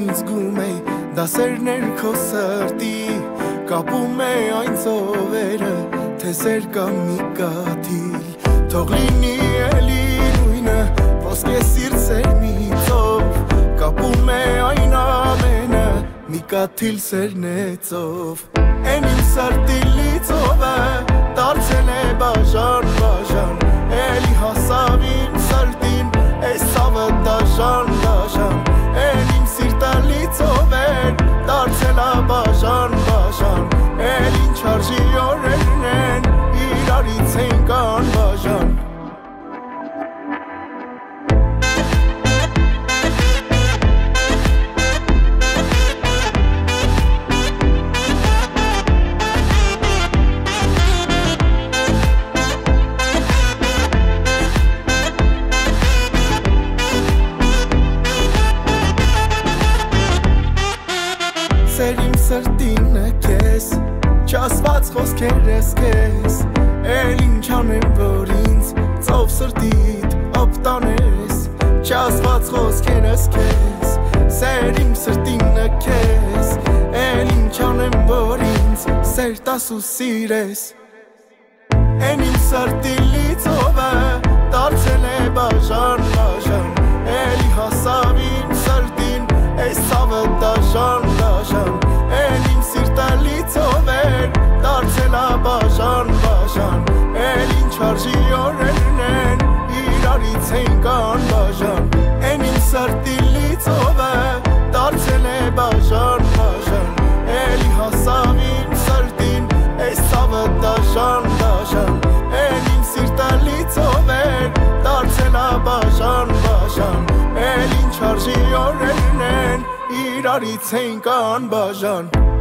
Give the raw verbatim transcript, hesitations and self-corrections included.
ինձ գում էի դասերներ քո սրտի կապում է այն ծովերը թե սեր կամ մի կաթիլ թող լինի էլի նույնը ոսկե սիրտ սերմիցով կապում է այն ամենը մի կաթիլ սերնեցով Են իմ սրտի լիցովը դարձել է բաժան բաժան Էլի հասավ իմ սրտին այս ցավը դաժան դաժան Են իմ սիրտը լիցով էր դարձել է բաժան բաժան Էլ ինչ արժի օրերն են իրարից ենք անբաժան Սեր իմ սրտինը կես Չասված խոսքեր ես կես Էլ ինչ անեմ որ ինձ ծով սրտիդ ապտանես Չասված խոսքեր ես կես Սեր իմ սրտինը կես Էլ ինչ անեմ որ ինձ սեր տաս ու սիրես Են իմ սրտի լիցովը դարձել է բաժան բաժան Էլի հասավ իմ սրտին այս ցավը դաժան դաժան Էլ իմ սիրտը լիցով էր դարձել է բաժան բաժան Էլ ինչ արժի օրերն են իրարից ենք անբաժան Են իմ սրտի լիցովը դարձել է բաժան բաժան Էլի հասավ իմ սրտին այս ցավը դաժան դաժան Էլ իմ սիրտը լիցով էր դարձել է բաժան բաժան Էլ ինչ արժի օրերն են իրարից ենք անբաժան